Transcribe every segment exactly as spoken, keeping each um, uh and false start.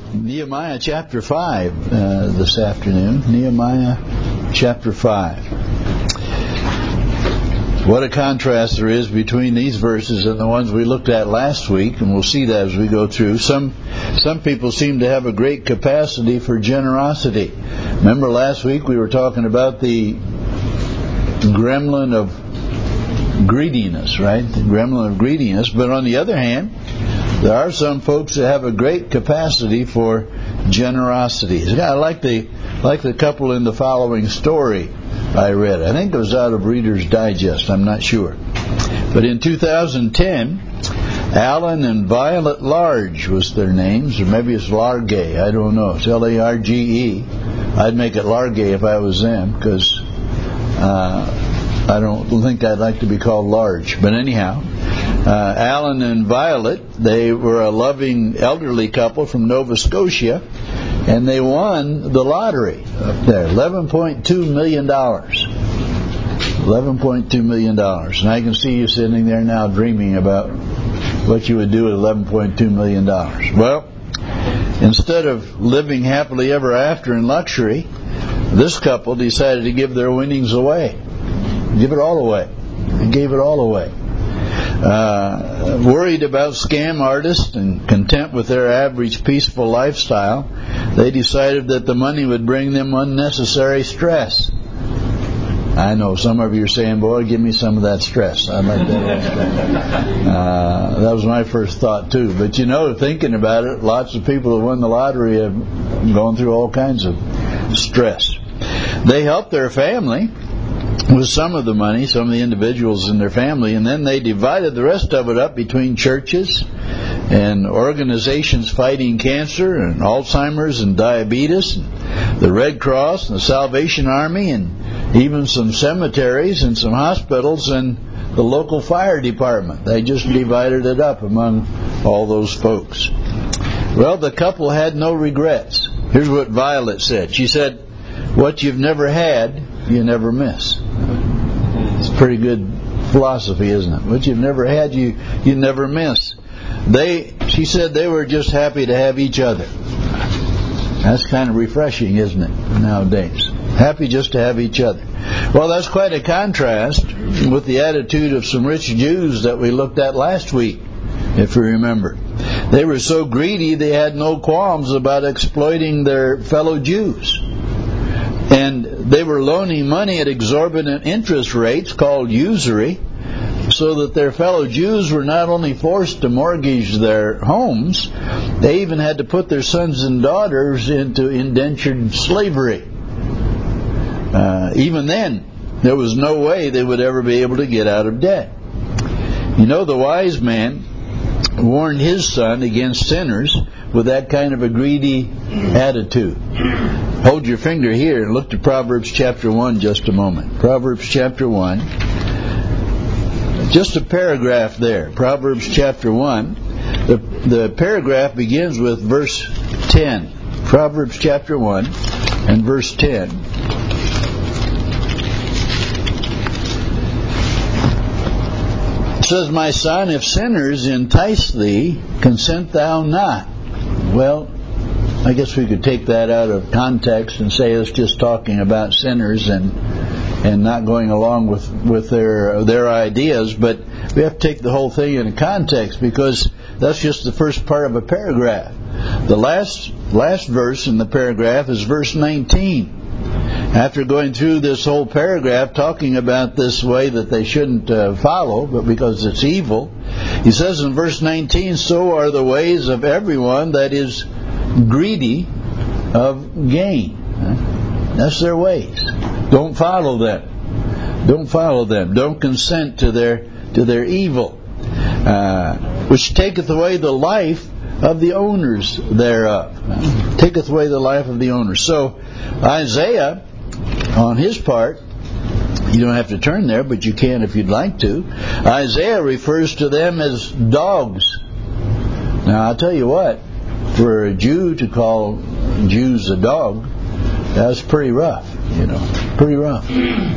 Nehemiah chapter five uh, this afternoon. Nehemiah chapter five. What a contrast there is between these verses and the ones we looked at last week, and we'll see that as we go through. Some some people seem to have a great capacity for generosity. Remember last week we were talking about the gremlin of greediness, right? The gremlin of greediness. But on the other hand, there are some folks that have a great capacity for generosity. I like the like the couple in the following story I read. I think it was out of Reader's Digest. I'm not sure. But in two thousand ten, Alan and Violet Large was their names, or maybe it's Large. I don't know. It's L A R G E. I'd make it Large if I was them, because uh, I don't think I'd like to be called Large. But anyhow, uh, Alan and Violet, they were a loving elderly couple from Nova Scotia, and they won the lottery up there, eleven point two million dollars. eleven point two million dollars. And I can see you sitting there now dreaming about what you would do with eleven point two million dollars. Well, instead of living happily ever after in luxury, this couple decided to give their winnings away. Give it all away. They gave it all away. Uh, worried about scam artists and content with their average peaceful lifestyle, they decided that the money would bring them unnecessary stress. I know some of you are saying, boy, give me some of that stress. I'd like that stress. Uh, that was my first thought too. But you know, thinking about it, lots of people who won the lottery have gone through all kinds of stress. They helped their family with some of the money, some of the individuals in their family, and then they divided the rest of it up between churches and organizations fighting cancer and Alzheimer's and diabetes, and the Red Cross and the Salvation Army, and even some cemeteries and some hospitals and the local fire department. They just divided it up among all those folks. Well, the couple had no regrets. Here's what Violet said. She said, "What you've never had, you never miss." It's pretty good philosophy, isn't it? What you've never had, you you never miss. They, she said, they were just happy to have each other. That's kind of refreshing, isn't it, nowadays? Happy just to have each other. Well, that's quite a contrast with the attitude of some rich Jews that we looked at last week, if you remember. They were so greedy they had no qualms about exploiting their fellow Jews. And they were loaning money at exorbitant interest rates called usury, so that their fellow Jews were not only forced to mortgage their homes, they even had to put their sons and daughters into indentured slavery. Uh, even then, there was no way they would ever be able to get out of debt. You know, the wise man warned his son against sinners with that kind of a greedy attitude. Hold your finger here and look to Proverbs chapter one just a moment. Proverbs chapter one. Just a paragraph there. Proverbs chapter one. The, the paragraph begins with verse ten. Proverbs chapter one and verse ten. It says, "My son, if sinners entice thee, consent thou not." Well, I guess we could take that out of context and say it's just talking about sinners and and not going along with, with their their ideas, but we have to take the whole thing in context, because that's just the first part of a paragraph. The last last verse in the paragraph is verse nineteen. After going through this whole paragraph talking about this way that they shouldn't uh, follow, but because it's evil, he says in verse nineteen, "So are the ways of everyone that is greedy of gain." That's their ways. Don't follow them. Don't follow them. Don't consent to their to their evil, uh, which taketh away the life of the owners thereof. Taketh away the life of the owners. So Isaiah, on his part, you don't have to turn there, but you can if you'd like to. Isaiah refers to them as dogs. Now, I'll tell you what, for a Jew to call Jews a dog, that's pretty rough, you know, pretty rough.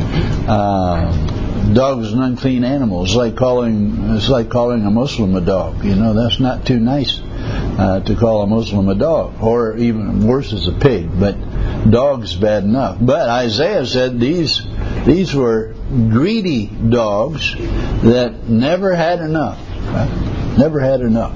Uh, dog is an unclean animal. It's like calling it's like calling a Muslim a dog. You know, that's not too nice uh, to call a Muslim a dog, or even worse as a pig. But dog's bad enough. But Isaiah said these these were greedy dogs that never had enough. Right? Never had enough.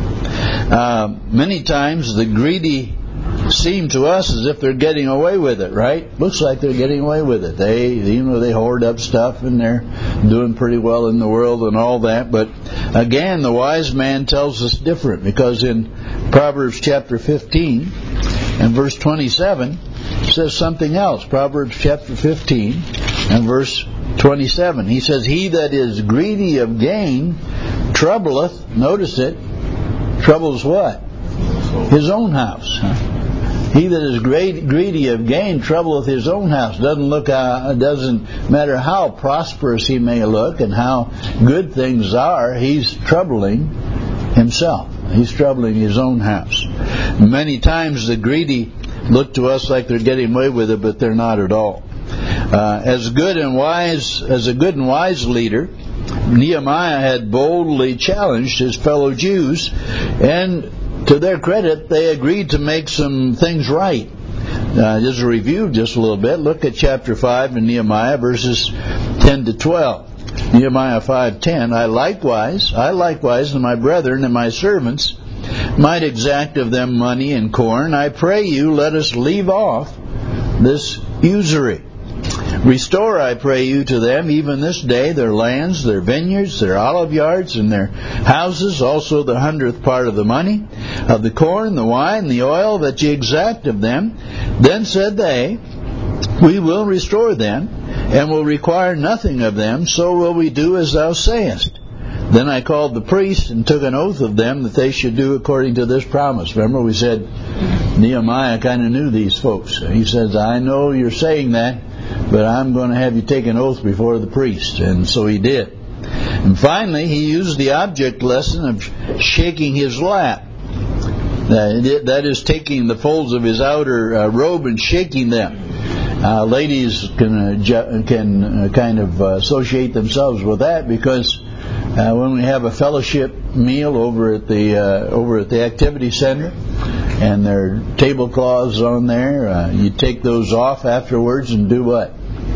Uh, many times the greedy seem to us as if they're getting away with it, right? Looks like they're getting away with it. They, you know, they hoard up stuff and they're doing pretty well in the world and all that. But again, the wise man tells us different, because in Proverbs chapter fifteen and verse twenty-seven it says something else. Proverbs chapter fifteen and verse twenty-seven. He says, "He that is greedy of gain troubleth," notice it, troubles what? His own house. Huh? He that is great, greedy of gain troubleth his own house. Doesn't look. Uh, doesn't matter how prosperous he may look and how good things are. He's troubling himself. He's troubling his own house. Many times the greedy look to us like they're getting away with it, but they're not at all. Uh, as good and wise, as a good and wise leader, Nehemiah had boldly challenged his fellow Jews, and to their credit, they agreed to make some things right. Uh, just a review, just a little bit. Look at chapter five in Nehemiah, verses ten to twelve. Nehemiah five ten. I likewise, I likewise, and my brethren and my servants might exact of them money and corn. I pray you, let us leave off this usury. Restore, I pray you, to them even this day their lands, their vineyards, their olive yards, and their houses, also the hundredth part of the money, of the corn, the wine, the oil that ye exact of them. Then said they, we will restore them, and will require nothing of them, so will we do as thou sayest. Then I called the priests and took an oath of them that they should do according to this promise. Remember, we said Nehemiah kind of knew these folks. He says, I know you're saying that, but I'm going to have you take an oath before the priest. And so he did. And finally, he used the object lesson of shaking his lap. Uh, that is, taking the folds of his outer uh, robe and shaking them. Uh, ladies can uh, ju- can uh, kind of uh, associate themselves with that, because uh, when we have a fellowship meal over at the uh, over at the activity center, and there are tablecloths on there, uh, you take those off afterwards and do what?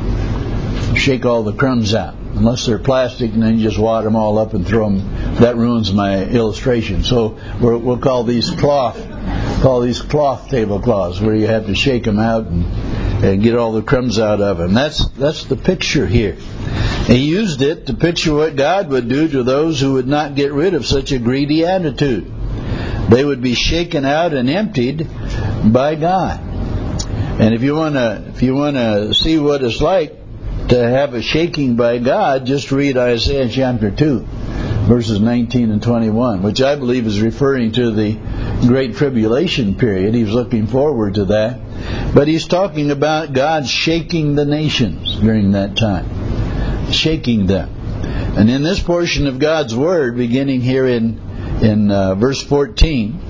Shake all the crumbs out. Unless they're plastic, and then you just wad them all up and throw them. That ruins my illustration. So we're, we'll call these cloth, call these cloth tablecloths, where you have to shake them out and, and get all the crumbs out of them. That's that's the picture here. He used it to picture what God would do to those who would not get rid of such a greedy attitude. They would be shaken out and emptied by God. And if you want to, if you want to see what it's like to have a shaking by God, just read Isaiah chapter two, verses nineteen and twenty-one, which I believe is referring to the Great Tribulation period. He's looking forward to that. But he's talking about God shaking the nations during that time, shaking them. And in this portion of God's Word, beginning here in in uh, verse fourteen,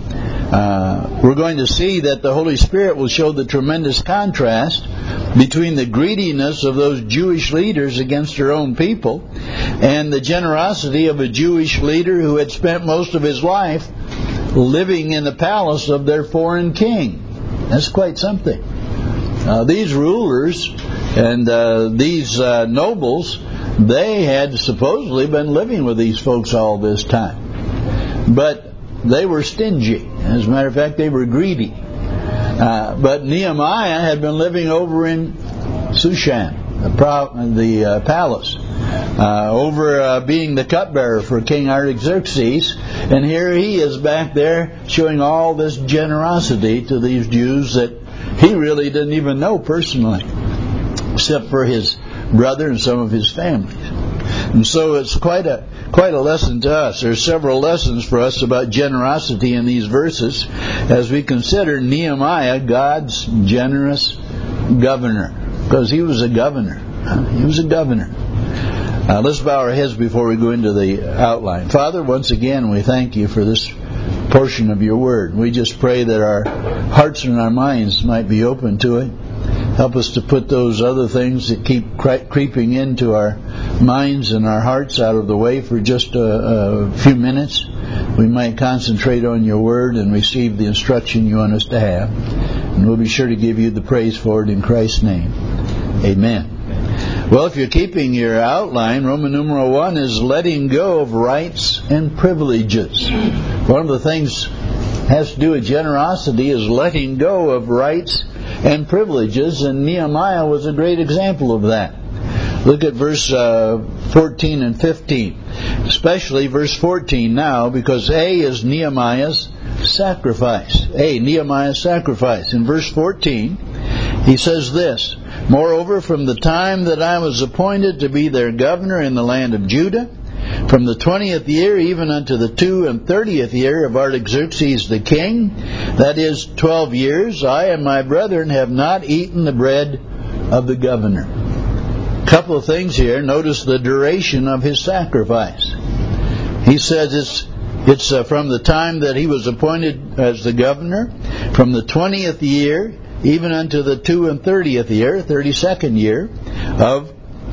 uh, we're going to see that the Holy Spirit will show the tremendous contrast between the greediness of those Jewish leaders against their own people and the generosity of a Jewish leader who had spent most of his life living in the palace of their foreign king. That's quite something. Uh, these rulers and uh, these uh, nobles, they had supposedly been living with these folks all this time. But they were stingy. As a matter of fact, they were greedy. Uh, but Nehemiah had been living over in Shushan, the, pro- the uh, palace, uh, over uh, being the cupbearer for King Artaxerxes. And here he is back there showing all this generosity to these Jews that he really didn't even know personally, except for his brother and some of his family. And so it's quite a quite a lesson to us. There's several lessons for us about generosity in these verses as we consider Nehemiah, God's generous governor, because he was a governor. He was a governor. Uh, let's bow our heads before we go into the outline. Father, once again, we thank you for this portion of your word. We just pray that our hearts and our minds might be open to it. Help us to put those other things that keep cre- creeping into our minds and our hearts out of the way for just a, a few minutes, we might concentrate on your word and receive the instruction you want us to have. And we'll be sure to give you the praise for it in Christ's name. Amen. Well, if you're keeping your outline, Roman numeral one is letting go of rights and privileges. One of the things has to do with generosity is letting go of rights and privileges, and Nehemiah was a great example of that. Look at verse uh, fourteen and fifteen, especially verse fourteen now, because A is Nehemiah's sacrifice. A, Nehemiah's sacrifice. In verse fourteen, he says this, "Moreover, from the time that I was appointed to be their governor in the land of Judah, from the twentieth year even unto the two and thirtieth year of Artaxerxes the king, that is twelve years, I and my brethren have not eaten the bread of the governor." Couple of things here. Notice the duration of his sacrifice. He says it's it's uh, from the time that he was appointed as the governor, from the twentieth year even unto the two and thirtieth year, thirty-second year of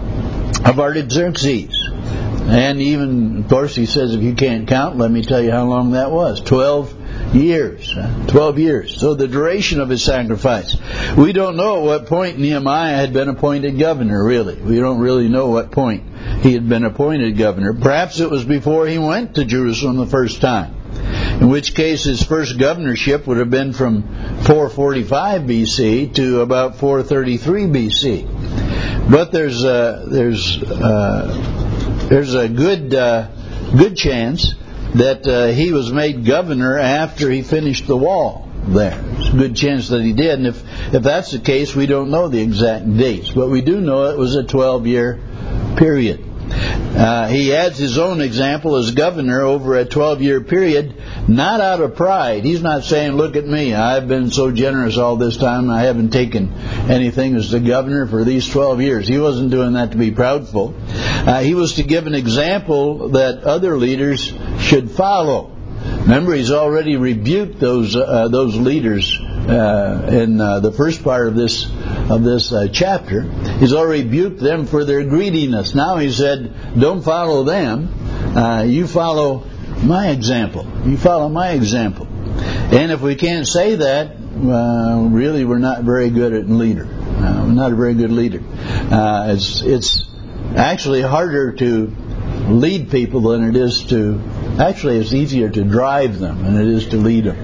of Artaxerxes. And even, of course, he says, if you can't count, let me tell you how long that was. Twelve years. Twelve years. So the duration of his sacrifice. We don't know at what point Nehemiah had been appointed governor, really. We don't really know what point he had been appointed governor. Perhaps it was before he went to Jerusalem the first time, in which case his first governorship would have been from four forty-five B C to about four thirty-three B C. But there's a, there's a, there's a good uh, good chance that uh, he was made governor after he finished the wall there. There's a good chance that he did, and if, if that's the case, we don't know the exact dates, but we do know it was a twelve-year period. Uh, he adds his own example as governor over a twelve-year period, not out of pride. He's not saying, look at me, I've been so generous all this time, I haven't taken anything as the governor for these twelve years. He wasn't doing that to be proudful. Uh, he was to give an example that other leaders should follow. Remember, he's already rebuked those uh, those leaders uh, in uh, the first part of this of this uh, chapter. He's already rebuked them for their greediness. Now he said, don't follow them. Uh, you follow my example. You follow my example. And if we can't say that, uh, really we're not very good at leader. Uh, we're not a very good leader. Uh, it's it's actually harder to lead people than it is to, actually it's easier to drive them than it is to lead them.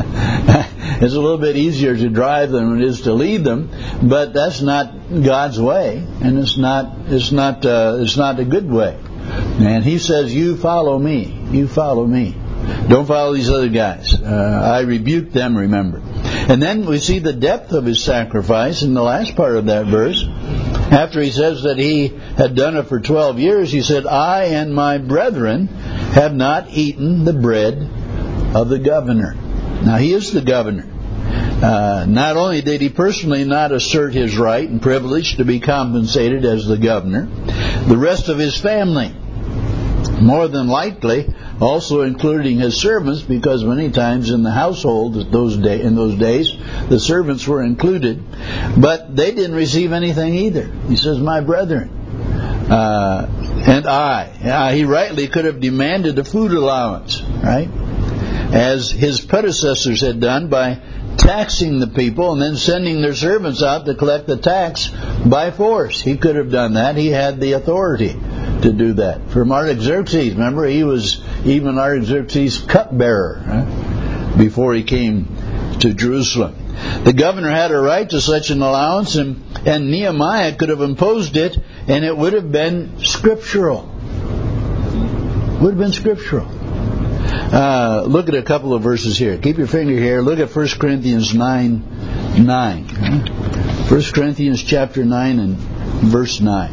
It's a little bit easier to drive them than it is to lead them, but that's not God's way, and it's not it's not uh, it's not a good way. And he says, you follow me, you follow me. Don't follow these other guys. Uh, I rebuke them, remember. And then we see the depth of his sacrifice in the last part of that verse. After he says that he had done it for twelve years, he said, I and my brethren have not eaten the bread of the governor. Now, he is the governor. Uh, not only did he personally not assert his right and privilege to be compensated as the governor, the rest of his family, more than likely, also including his servants, because many times in the household those day, in those days, the servants were included, but they didn't receive anything either. He says, my brethren, uh, and I. Uh, he rightly could have demanded a food allowance, right? As his predecessors had done by taxing the people and then sending their servants out to collect the tax by force. He could have done that. He had the authority to do that. From Artaxerxes, remember, he was even Artaxerxes' cupbearer right? before he came to Jerusalem. The governor had a right to such an allowance, and, and Nehemiah could have imposed it, and it would have been scriptural. Would have been scriptural. Uh, look at a couple of verses here. Keep your finger here. Look at First Corinthians nine nine. First Corinthians chapter nine and verse nine.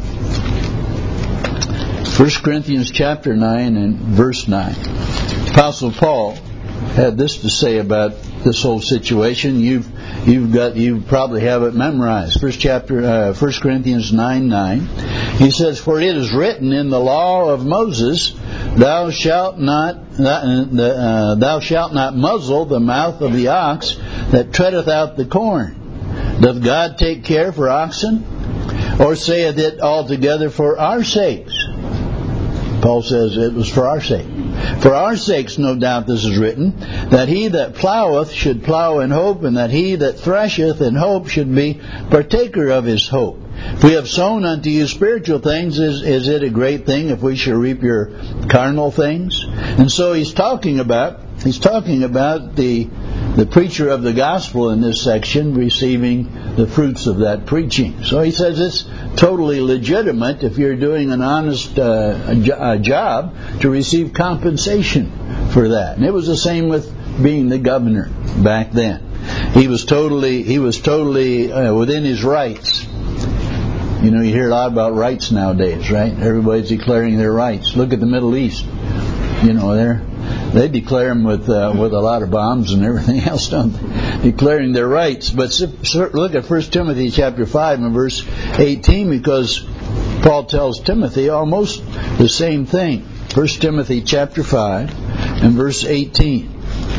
First Corinthians chapter nine and verse nine. Apostle Paul had this to say about this whole situation. You've you've got you probably have it memorized. First chapter, uh, First Corinthians nine nine. He says, "For it is written in the law of Moses, Thou shalt not uh, thou shalt not muzzle the mouth of the ox that treadeth out the corn. Doth God take care for oxen, or saith it altogether for our sakes?" Paul says it was for our sake. For our sakes, no doubt this is written, that he that ploweth should plow in hope, and that he that thresheth in hope should be partaker of his hope. If we have sown unto you spiritual things, is, is it a great thing if we shall reap your carnal things? And so he's talking about he's talking about the the preacher of the gospel in this section receiving the fruits of that preaching. So he says it's totally legitimate if you're doing an honest uh, a job to receive compensation for that. And it was the same with being the governor back then. He was totally he was totally uh, within his rights. You know, you hear a lot about rights nowadays, right? Everybody's declaring their rights. Look at the Middle East. You know, they're they declare them with uh, with a lot of bombs and everything else, don't they? Declaring their rights. But look at First Timothy chapter five and verse eighteen, because Paul tells Timothy almost the same thing. First Timothy chapter five and verse eighteen.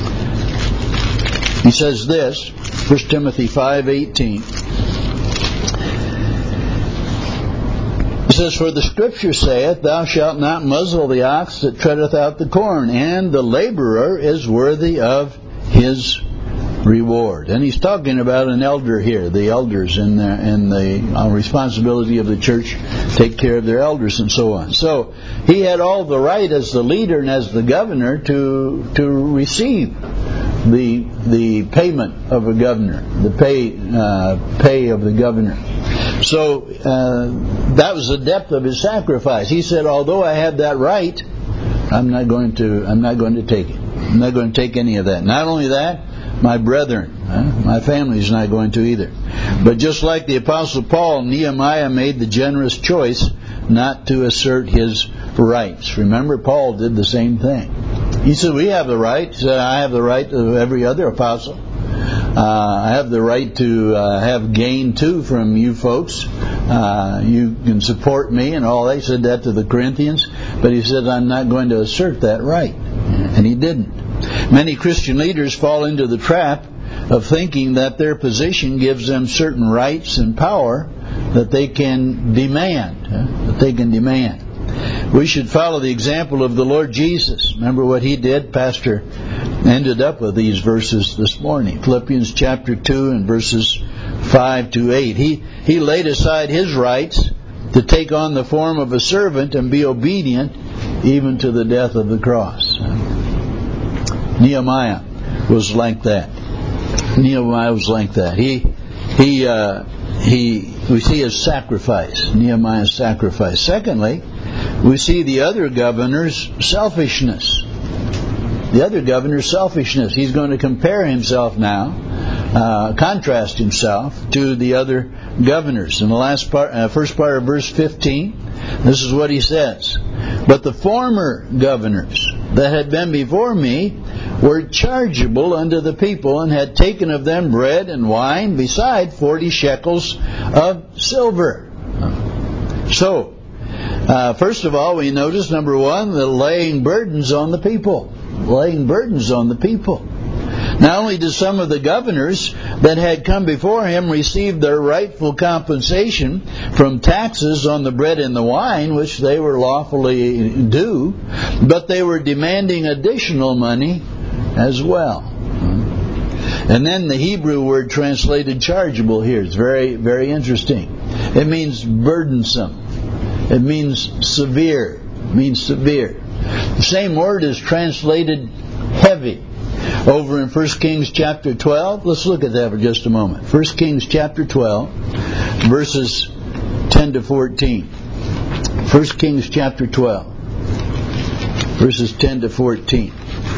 He says this, First Timothy five eighteen. It says, for the Scripture saith, thou shalt not muzzle the ox that treadeth out the corn, and the laborer is worthy of his reward. And he's talking about an elder here, the elders and the, and the uh, responsibility of the church take care of their elders and so on. So he had all the right as the leader and as the governor to to receive the the payment of a governor, the pay uh, pay of the governor. So uh, that was the depth of his sacrifice. He said, although I have that right, I'm not going to I'm not going to take it. I'm not going to take any of that. Not only that, my brethren, huh? my family's not going to either. But just like the Apostle Paul, Nehemiah made the generous choice not to assert his rights. Remember, Paul did the same thing. He said, we have the right. He said, I have the right to every other apostle. Uh, I have the right to uh, have gain too from you folks. Uh, you can support me and all that. He said that to the Corinthians, but he said, I'm not going to assert that right. And he didn't. Many Christian leaders fall into the trap of thinking that their position gives them certain rights and power that they can demand, huh? that they can demand. We should follow the example of the Lord Jesus. Remember what he did? Pastor ended up with these verses this morning. Philippians chapter two and verses five to eight. He, he laid aside his rights to take on the form of a servant and be obedient even to the death of the cross. Nehemiah was like that. Nehemiah was like that. He, he, uh, he, we see his sacrifice, Nehemiah's sacrifice. Secondly, we see the other governor's selfishness. The other governor's selfishness. He's going to compare himself now, uh, contrast himself to the other governors. In the last part, uh, first part of verse fifteen, this is what he says. But the former governors that had been before me were chargeable unto the people, and had taken of them bread and wine, beside forty shekels of silver. So, uh, first of all, we notice, number one, the laying burdens on the people. Laying burdens on the people. Not only did some of the governors that had come before him receive their rightful compensation from taxes on the bread and the wine, which they were lawfully due, but they were demanding additional money as well. And then the Hebrew word translated chargeable here is very, very interesting. It means burdensome. It means severe. It means severe. The same word is translated heavy over in First Kings chapter twelve. Let's look at that for just a moment. First Kings chapter twelve, verses ten to fourteen. First Kings chapter twelve, verses ten to fourteen.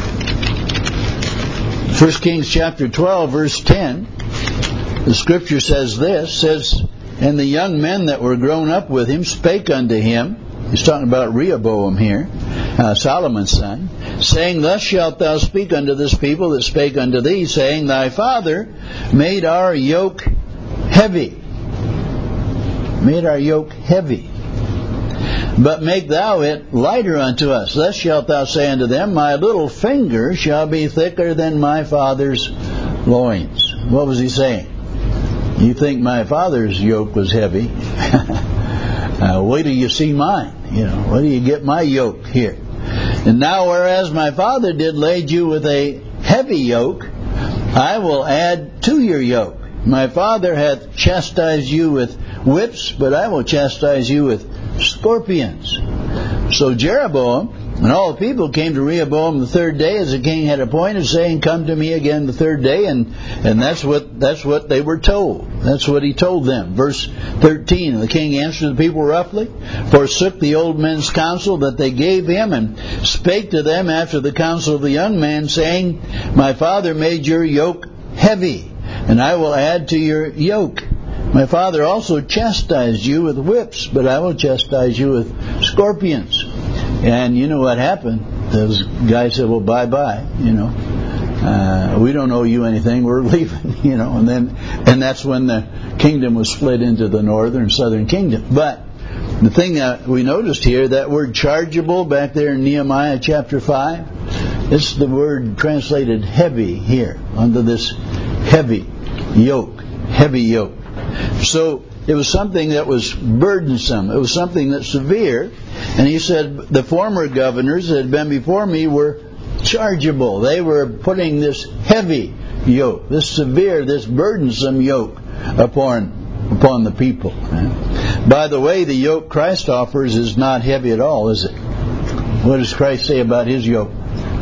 First Kings chapter twelve, verse ten, the Scripture says this, says, and the young men that were grown up with him spake unto him, he's talking about Rehoboam here, uh, Solomon's son, saying, thus shalt thou speak unto this people that spake unto thee, saying, thy father made our yoke heavy. Made our yoke heavy. But make thou it lighter unto us. Thus shalt thou say unto them, my little finger shall be thicker than my father's loins. What was he saying? You think my father's yoke was heavy. uh, wait till you see mine. You know, wait till you get my yoke here. And now whereas my father did lade you with a heavy yoke, I will add to your yoke. My father hath chastised you with whips, but I will chastise you with scorpions. So Jeroboam and all the people came to Rehoboam the third day, as the king had appointed, saying, Come to me again the third day. And and that's what that's what they were told. That's what he told them. Verse thirteen, the king answered the people roughly, forsook the old men's counsel that they gave him, and spake to them after the counsel of the young man, saying, My father made your yoke heavy, and I will add to your yoke. My father also chastised you with whips, but I will chastise you with scorpions. And you know what happened? Those guys said, well, bye-bye, you know. Uh, we don't owe you anything, we're leaving, you know. And then, and that's when the kingdom was split into the northern and southern kingdom. But the thing that we noticed here, that word chargeable back there in Nehemiah chapter five, it's the word translated heavy here, under this heavy yoke, heavy yoke. So it was something that was burdensome. It was something that's severe. And he said, the former governors that had been before me were chargeable. They were putting this heavy yoke, this severe, this burdensome yoke upon upon the people. By the way, the yoke Christ offers is not heavy at all, is it? What does Christ say about his yoke?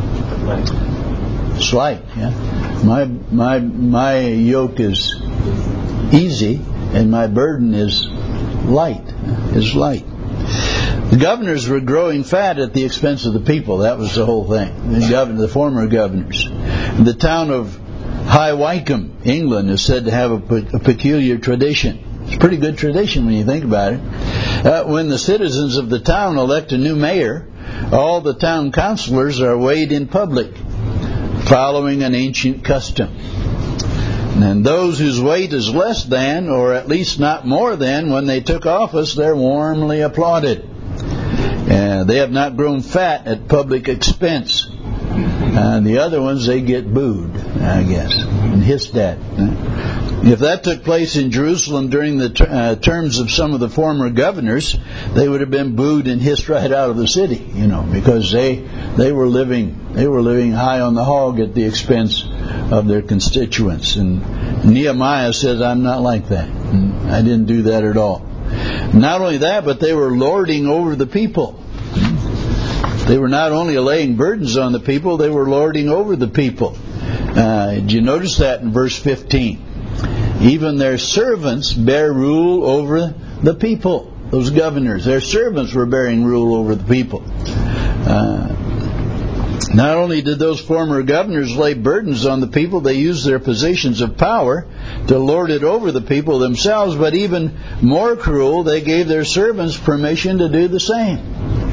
It's light. Yeah. My my my yoke is easy, and my burden is light. Is light. The governors were growing fat at the expense of the people. That was the whole thing. The governor, the former governors. The town of High Wycombe, England, is said to have a, pe- a peculiar tradition. It's a pretty good tradition when you think about it. Uh, when the citizens of the town elect a new mayor, all the town councilors are weighed in public, following an ancient custom. And those whose weight is less than, or at least not more than, when they took office, they're warmly applauded. Uh, they have not grown fat at public expense. And the other ones, they get booed, I guess, and hissed at. If that took place in Jerusalem during the ter- uh, terms of some of the former governors, they would have been booed and hissed right out of the city, you know, because they they were living they were living high on the hog at the expense of their constituents. And Nehemiah says, I'm not like that. And I didn't do that at all. Not only that, but they were lording over the people. They were not only laying burdens on the people, they were lording over the people. Uh, did you notice that in verse fifteen? Even their servants bear rule over the people. Those governors, their servants were bearing rule over the people. Uh, not only did those former governors lay burdens on the people, they used their positions of power to lord it over the people themselves, but even more cruel, they gave their servants permission to do the same.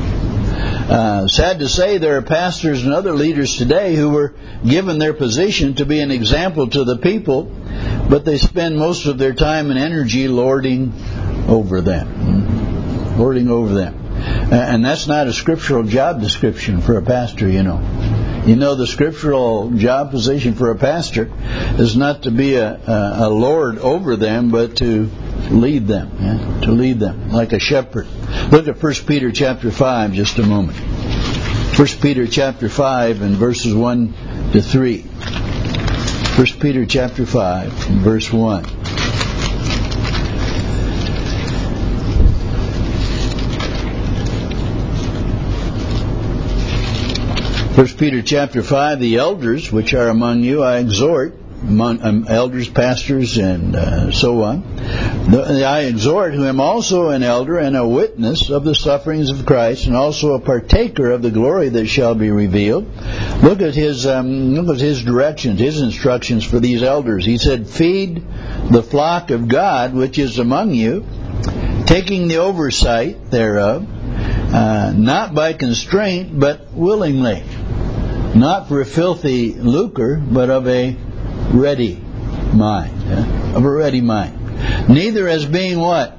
Uh, sad to say, there are pastors and other leaders today who were given their position to be an example to the people, but they spend most of their time and energy lording over them. Lording over them. And that's not a scriptural job description for a pastor, you know. You know, the scriptural job position for a pastor is not to be a, a, a lord over them, but to lead them, yeah? To lead them like a shepherd. Look at First Peter chapter five just a moment. First Peter chapter five and verses one to three. First Peter chapter five and verse one. First Peter chapter five, the elders which are among you I exhort, among, um, elders, pastors, and uh, so on. The, I exhort, who am also an elder and a witness of the sufferings of Christ, and also a partaker of the glory that shall be revealed. Look at his um, look at his directions, his instructions for these elders. He said, "Feed the flock of God which is among you, taking the oversight thereof, uh, not by constraint, but willingly, not for a filthy lucre, but of a ready mind." Yeah? Of a ready mind. Neither as being what?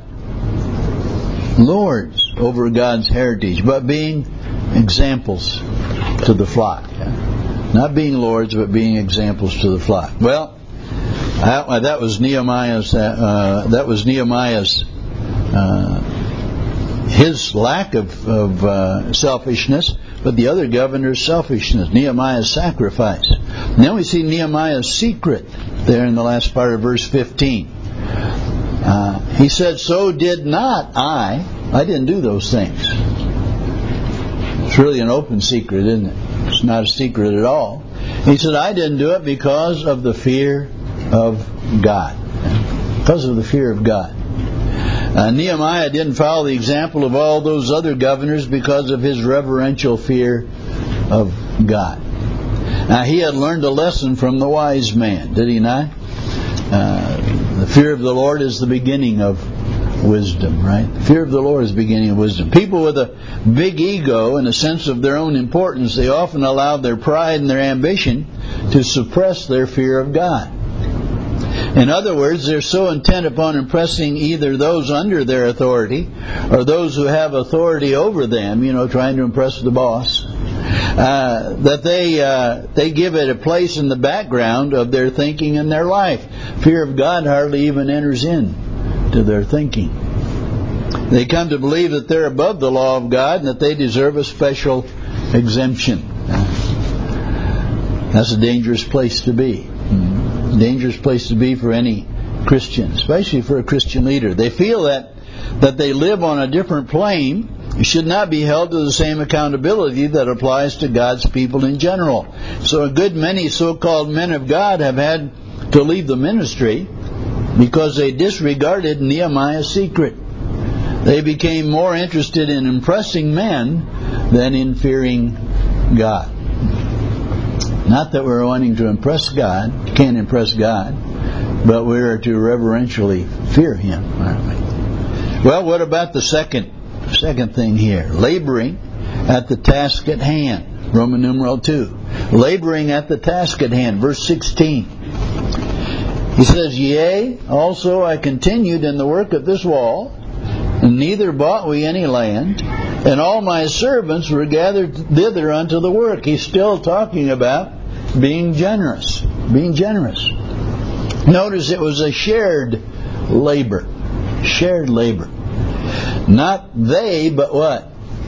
Lords over God's heritage, but being examples to the flock. Yeah? Not being lords, but being examples to the flock. Well, I, that was Nehemiah's. Uh, that was Nehemiah's uh, his lack of, of uh, selfishness, but the other governor's selfishness, Nehemiah's sacrifice. And then we see Nehemiah's secret there in the last part of verse fifteen. Uh, he said, so did not I. I didn't do those things. It's really an open secret, isn't it? It's not a secret at all. He said, I didn't do it because of the fear of God. Because of the fear of God. Uh, Nehemiah didn't follow the example of all those other governors because of his reverential fear of God. Now, he had learned a lesson from the wise man, did he not? Uh, the fear of the Lord is the beginning of wisdom, right? The fear of the Lord is the beginning of wisdom. People with a big ego and a sense of their own importance, they often allow their pride and their ambition to suppress their fear of God. In other words, they're so intent upon impressing either those under their authority or those who have authority over them, you know, trying to impress the boss, uh, that they uh, they give it a place in the background of their thinking and their life. Fear of God hardly even enters in to their thinking. They come to believe that they're above the law of God and that they deserve a special exemption. That's a dangerous place to be. Dangerous place to be for any Christian, especially for a Christian leader. They feel that that they live on a different plane. It should not be held to the same accountability that applies to God's people in general. So a good many so-called men of God have had to leave the ministry because they disregarded Nehemiah's secret. They became more interested in impressing men than in fearing God. Not that we're wanting to impress God, can't impress God, but we are to reverentially fear Him, aren't we? Well, what about the second second thing here? Laboring at the task at hand. Roman numeral two. Laboring at the task at hand. Verse sixteen. He says, Yea, also I continued in the work of this wall, and neither bought we any land, and all my servants were gathered thither unto the work. He's still talking about being generous. Being generous. Notice it was a shared labor. Shared labor. Not they, but what?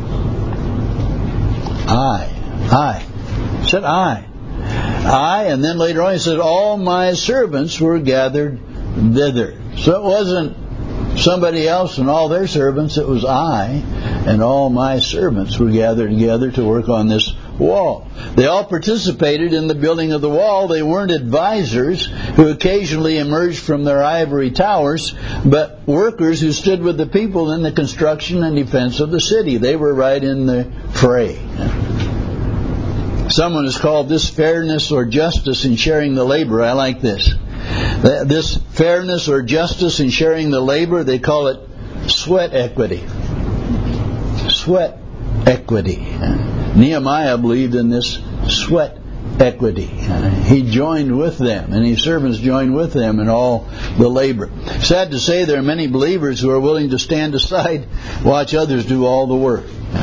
I. I. He said I. I, and then later on he said, all my servants were gathered thither. So it wasn't somebody else and all their servants, it was I and all my servants were gathered together to work on this wall. They all participated in the building of the wall. They weren't advisors who occasionally emerged from their ivory towers, but workers who stood with the people in the construction and defense of the city. They were right in the fray. Someone has called this fairness or justice in sharing the labor. I like this. This fairness or justice in sharing the labor, they call it sweat equity. Sweat equity. Nehemiah believed in this sweat equity. He joined with them, and his servants joined with them in all the labor. Sad to say, there are many believers who are willing to stand aside, watch others do all the work.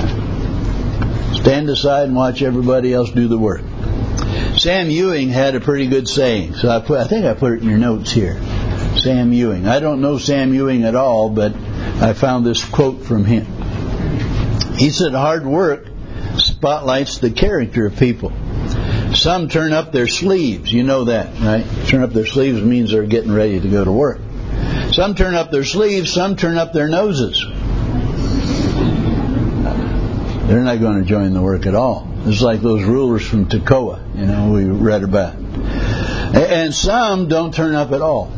Stand aside and watch everybody else do the work. Sam Ewing had a pretty good saying, so I, put, I think I put it in your notes here. Sam Ewing. I don't know Sam Ewing at all, but I found this quote from him. He said, hard work spotlights the character of people. Some turn up their sleeves. You know that, right? Turn up their sleeves means they're getting ready to go to work. Some turn up their sleeves. Some turn up their noses. They're not going to join the work at all. It's like those rulers from Tekoa, you know, we read about. And some don't turn up at all.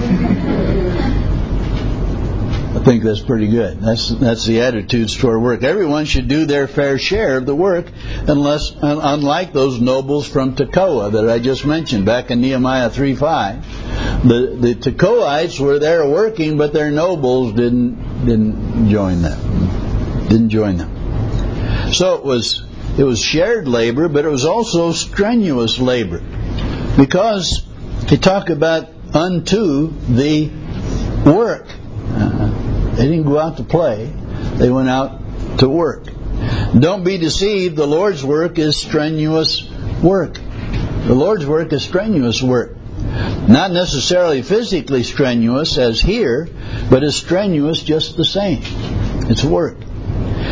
I think that's pretty good. That's that's the attitudes toward work. Everyone should do their fair share of the work, unless, unlike those nobles from Tekoa that I just mentioned back in Nehemiah three five. The the Tekoites were there working, but their nobles didn't didn't join them. Didn't join them. So it was it was shared labor, but it was also strenuous labor, because they talk about unto the work. Uh, they didn't go out to play. They went out to work. Don't be deceived. The Lord's work is strenuous work. The Lord's work is strenuous work. Not necessarily physically strenuous as here, but is strenuous just the same. It's work.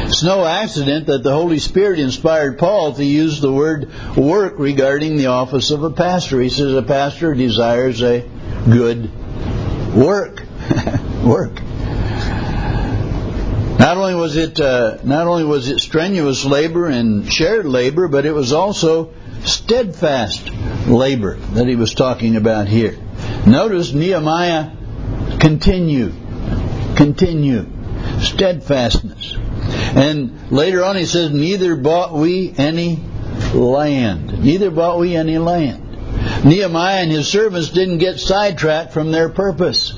It's no accident that the Holy Spirit inspired Paul to use the word work regarding the office of a pastor. He says a pastor desires a good work. Work. Not only was it uh, not only was it strenuous labor and shared labor, but it was also steadfast labor that he was talking about here. Notice Nehemiah continued, continued, steadfastness. And later on he says, neither bought we any land. Neither bought we any land. Nehemiah and his servants didn't get sidetracked from their purpose.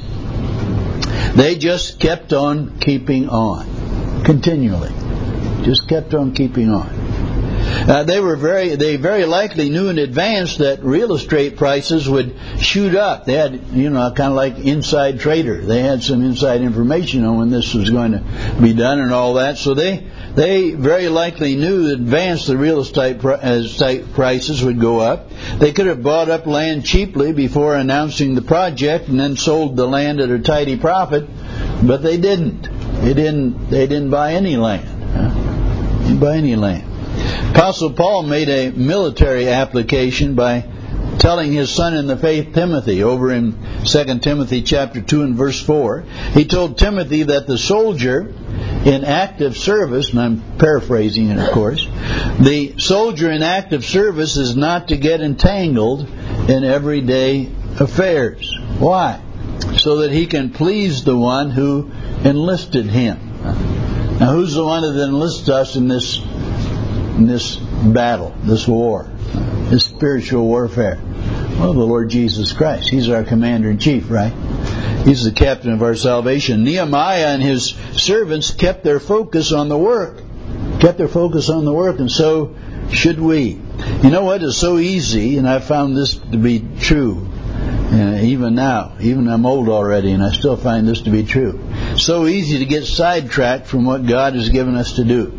They just kept on keeping on, continually. Just kept on keeping on. Uh, they were very, they very likely knew in advance that real estate prices would shoot up. They had, you know, kind of like inside trader. They had some inside information on when this was going to be done and all that. So they, they very likely knew in advance the real estate prices would go up. They could have bought up land cheaply before announcing the project and then sold the land at a tidy profit, but they didn't. They didn't. They didn't buy any land. Huh? They didn't buy any land. Apostle Paul made a military application by telling his son in the faith Timothy over in Second Timothy chapter two and verse four. He told Timothy that the soldier in active service, and I'm paraphrasing it of course, the soldier in active service is not to get entangled in everyday affairs. Why? So that he can please the one who enlisted him. Now who's the one that enlists us in this in this battle, this war, this spiritual warfare? Well, the Lord Jesus Christ. He's our commander-in-chief, right? He's the captain of our salvation. Nehemiah and his servants kept their focus on the work. Kept their focus on the work, and so should we. You know what? It's so easy, and I've found this to be true. Uh, even now, even I'm old already, and I still find this to be true. So easy to get sidetracked from what God has given us to do.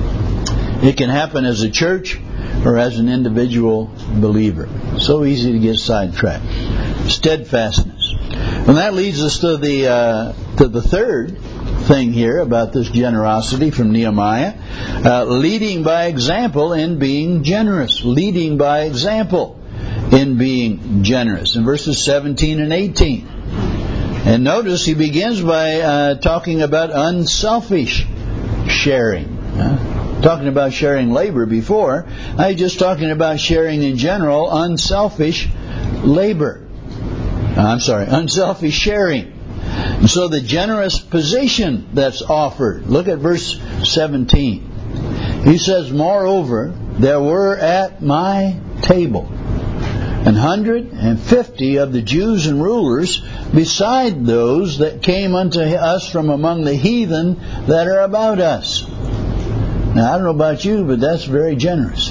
It can happen as a church or as an individual believer. So easy to get sidetracked. Steadfastness. And that leads us to the uh, to the third thing here about this generosity from Nehemiah. Uh, leading by example in being generous. Leading by example in being generous. In verses seventeen and eighteen. And notice he begins by uh, talking about unselfish sharing. Huh? Talking about sharing labor before, I was just talking about sharing in general unselfish labor. I'm sorry, unselfish sharing. And so the generous position that's offered. Look at verse seventeen. He says, moreover, there were at my table an hundred and fifty of the Jews and rulers, beside those that came unto us from among the heathen that are about us. Now, I don't know about you, but that's very generous.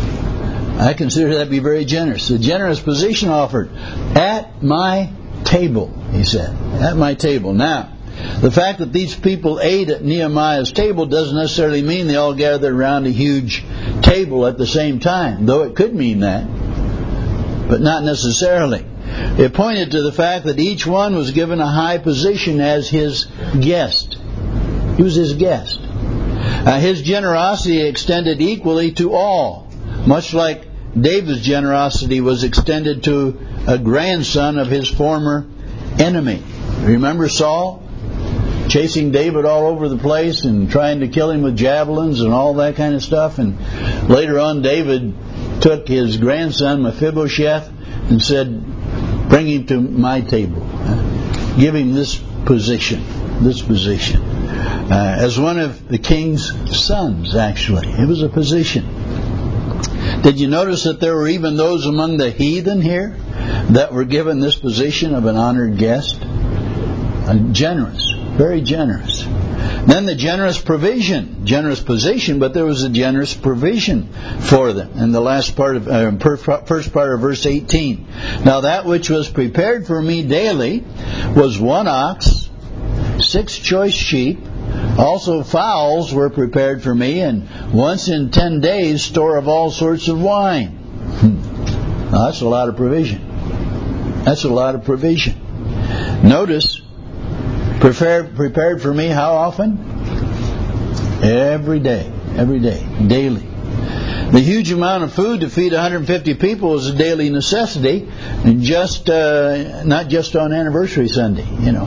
I consider that to be very generous. A generous position offered at my table, he said. At my table. Now, the fact that these people ate at Nehemiah's table doesn't necessarily mean they all gathered around a huge table at the same time, though it could mean that, but not necessarily. It pointed to the fact that each one was given a high position as his guest. He was his guest. Uh, his generosity extended equally to all, much like David's generosity was extended to a grandson of his former enemy. Remember Saul? Chasing David all over the place and trying to kill him with javelins and all that kind of stuff. And later on David took his grandson Mephibosheth and said, bring him to my table. Give him this position. This position. Uh, as one of the king's sons, actually. It was a position. Did you notice that there were even those among the heathen here that were given this position of an honored guest? Uh, generous. Very generous. Then the generous provision. Generous position, but there was a generous provision for them. In the last part of, uh, first part of verse eighteen. Now that which was prepared for me daily was one ox, six choice sheep, also fowls were prepared for me, and once in ten days store of all sorts of wine. Hmm. Now, that's a lot of provision. That's a lot of provision. Notice, prepared, prepared for me how often? Every day. Every day. Daily. The huge amount of food to feed one hundred fifty people was a daily necessity, and just uh, not just on Anniversary Sunday, you know.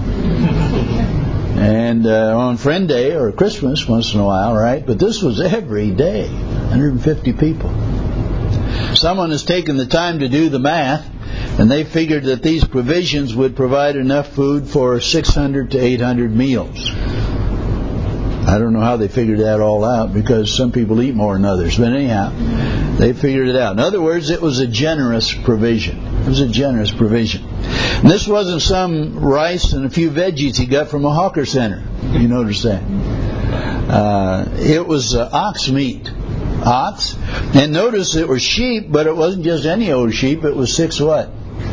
And uh, on Friend Day or Christmas once in a while, right? But this was every day, one hundred fifty people. Someone has taken the time to do the math, and they figured that these provisions would provide enough food for six hundred to eight hundred meals. I don't know how they figured that all out, because some people eat more than others. But anyhow, they figured it out. In other words, it was a generous provision. It was a generous provision. And this wasn't some rice and a few veggies he got from a hawker center. You notice that? Uh, it was uh, ox meat. Ox. And notice it was sheep, but it wasn't just any old sheep. It was six what?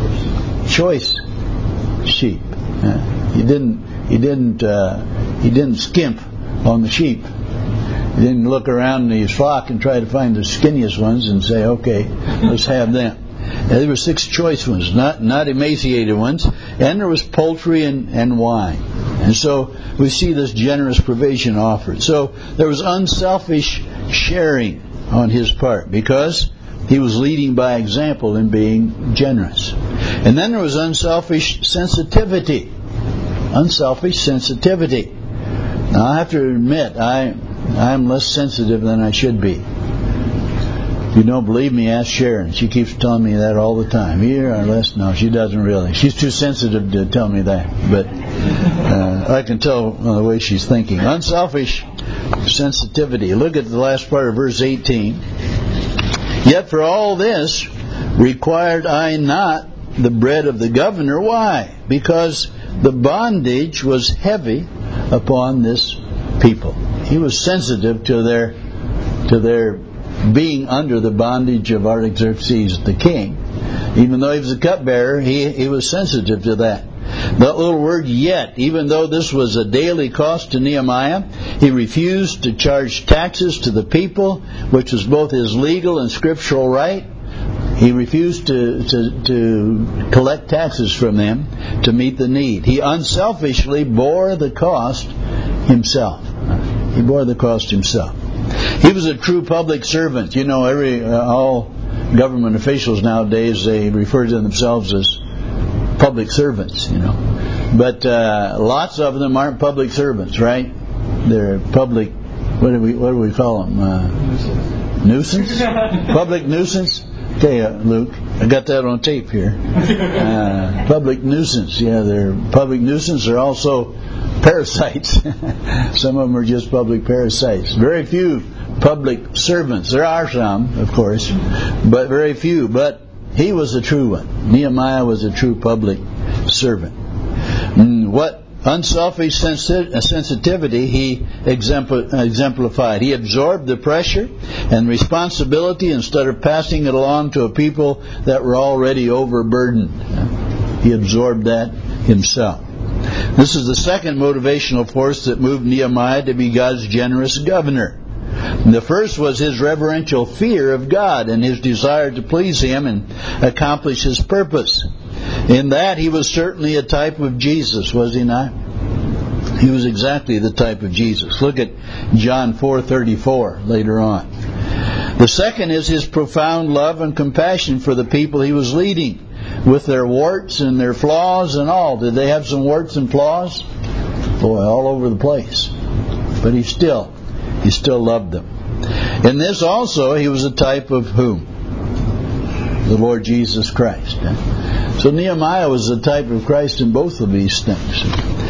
Choice sheep. Uh, he didn't. He didn't. Uh, he didn't skimp on the sheep. He didn't look around his flock and try to find the skinniest ones and say, okay, let's have them. And there were six choice ones, not not emaciated ones. And there was poultry and, and wine. And so we see this generous provision offered. So there was unselfish sharing on his part, because he was leading by example in being generous. And then there was unselfish sensitivity. Unselfish sensitivity. Now, I have to admit, I, I'm less sensitive than I should be. If you don't believe me, ask Sharon. She keeps telling me that all the time. You are less. No, she doesn't really. She's too sensitive to tell me that. But uh, I can tell by the way she's thinking. Unselfish sensitivity. Look at the last part of verse eighteen. Yet for all this required I not the bread of the governor. Why? Because the bondage was heavy upon this people. He was sensitive to their to their being under the bondage of Artaxerxes the king. Even though he was a cupbearer, he, he was sensitive to that. That little word yet, even though this was a daily cost to Nehemiah, he refused to charge taxes to the people, which was both his legal and scriptural right. He refused to, to, to collect taxes from them to meet the need. He unselfishly bore the cost himself. He bore the cost himself. He was a true public servant. You know, every uh, all government officials nowadays, they refer to themselves as public servants, you know. But uh, lots of them aren't public servants, right? They're public, what do we, what do we call them? Uh, nuisance? Public nuisance? Okay, uh, Luke, I got that on tape here. Uh, public nuisance, yeah, they're public nuisance. They're also parasites. Some of them are just public parasites. Very few public servants. There are some, of course, but very few. But he was a true one. Nehemiah was a true public servant. Mm, what unselfish sensi- sensitivity he exempl- exemplified. He absorbed the pressure and responsibility instead of passing it along to a people that were already overburdened. He absorbed that himself. This is the second motivational force that moved Nehemiah to be God's generous governor. The first was his reverential fear of God and his desire to please Him and accomplish His purpose. In that, he was certainly a type of Jesus, was he not? He was exactly the type of Jesus. Look at John four thirty-four later on. The second is his profound love and compassion for the people he was leading, with their warts and their flaws and all. Did they have some warts and flaws? Boy, all over the place. But he still, he still loved them. In this also, he was a type of whom? The Lord Jesus Christ. So Nehemiah was the type of Christ in both of these things.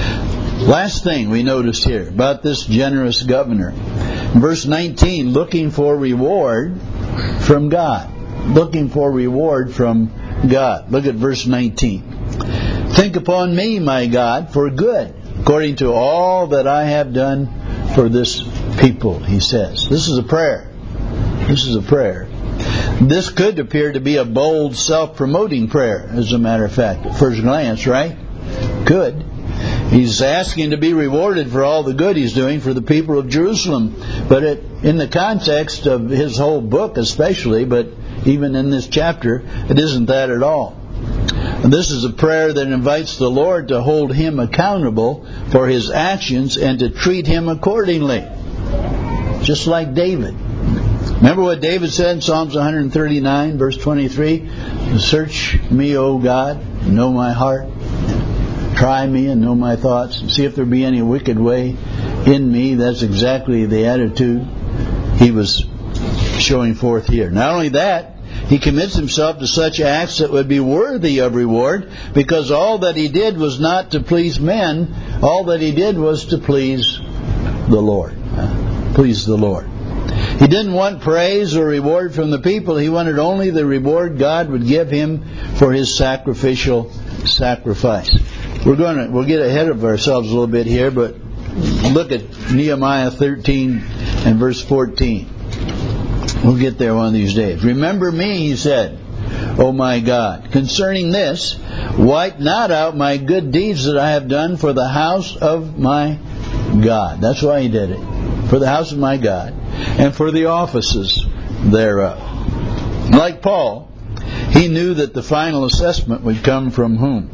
Last thing we noticed here about this generous governor. Verse nineteen, looking for reward from God. Looking for reward from God. Look at verse nineteen. Think upon me, my God, for good, according to all that I have done for this people, he says. This is a prayer. This is a prayer. This could appear to be a bold, self-promoting prayer, as a matter of fact, at first glance, right? Could. He's asking to be rewarded for all the good he's doing for the people of Jerusalem. But it, in the context of his whole book especially, but even in this chapter, it isn't that at all. And this is a prayer that invites the Lord to hold him accountable for his actions and to treat him accordingly. Just like David. Remember what David said in Psalms one thirty-nine, verse twenty-three? Search me, O God, know my heart. Try me and know my thoughts. And see if there be any wicked way in me. That's exactly the attitude he was showing forth here. Not only that, he commits himself to such acts that would be worthy of reward, because all that he did was not to please men. All that he did was to please the Lord. Please the Lord. He didn't want praise or reward from the people. He wanted only the reward God would give him for his sacrificial sacrifice. We're going to we'll get ahead of ourselves a little bit here, but look at Nehemiah thirteen and verse fourteen. We'll get there one of these days. Remember me, he said, O my God, concerning this, wipe not out my good deeds that I have done for the house of my God. That's why he did it. For the house of my God, and for the offices thereof. Like Paul, he knew that the final assessment would come from whom?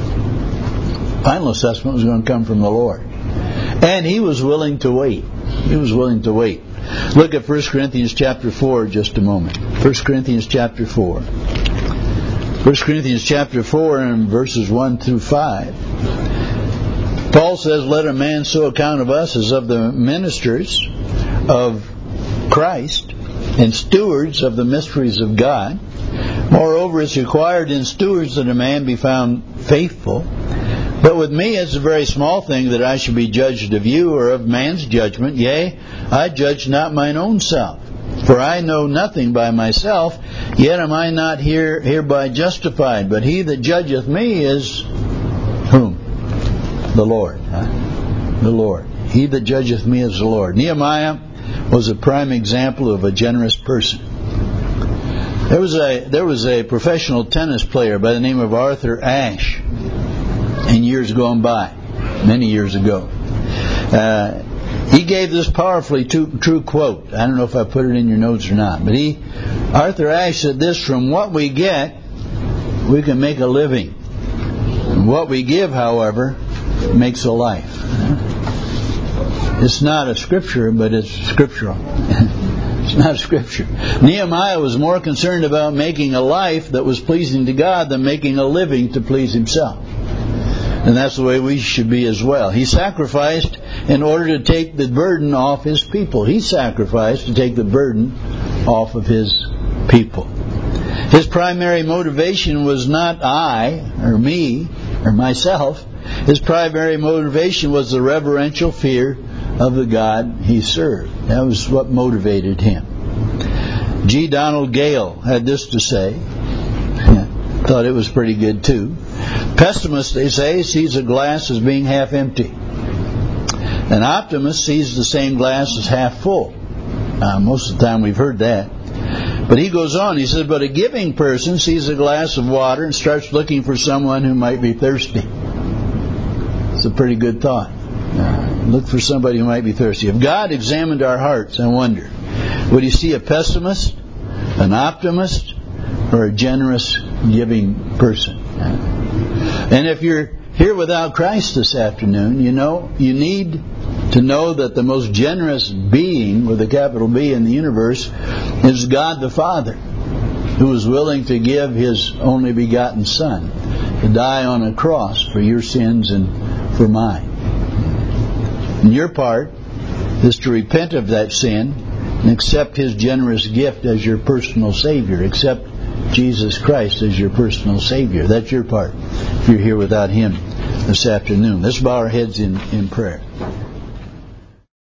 Final assessment was going to come from the Lord. And he was willing to wait. He was willing to wait. Look at First Corinthians chapter four just a moment. First Corinthians chapter four. First Corinthians chapter four and verses one through five. Paul says, let a man so account of us as of the ministers of Christ and stewards of the mysteries of God. Moreover, it's required in stewards that a man be found faithful. But with me it's a very small thing that I should be judged of you or of man's judgment. Yea, I judge not mine own self. For I know nothing by myself, yet am I not here hereby justified. But he that judgeth me is whom? The Lord. Huh? The Lord. He that judgeth me is the Lord. Nehemiah was a prime example of a generous person. There was a there was a professional tennis player by the name of Arthur Ashe in years gone by, many years ago. Uh, he gave this powerfully true, true quote. I don't know if I put it in your notes or not, but he, Arthur Ashe said this: from what we get, we can make a living. And what we give, however, makes a life. It's not a scripture, but it's scriptural. It's not a scripture. Nehemiah was more concerned about making a life that was pleasing to God than making a living to please himself. And that's the way we should be as well. He sacrificed in order to take the burden off his people. He sacrificed to take the burden off of his people. His primary motivation was not I, or me, or myself. His primary motivation was the reverential fear of the God he served. That was what motivated him. G. Donald Gale had this to say. Thought it was pretty good too. Pessimist, they say, sees a glass as being half empty. An optimist sees the same glass as half full. Uh, most of the time we've heard that. But he goes on, he says, but a giving person sees a glass of water and starts looking for someone who might be thirsty. It's a pretty good thought. Uh, look for somebody who might be thirsty. If God examined our hearts, I wonder, would he see a pessimist, an optimist, or a generous giving person? And if you're here without Christ this afternoon, you know, you need to know that the most generous being, with a capital B, in the universe is God the Father, who was willing to give his only begotten Son to die on a cross for your sins and for mine. And your part is to repent of that sin and accept his generous gift as your personal Savior. Accept Jesus Christ as your personal Savior. That's your part if you're here without him this afternoon. Let's bow our heads in, in prayer.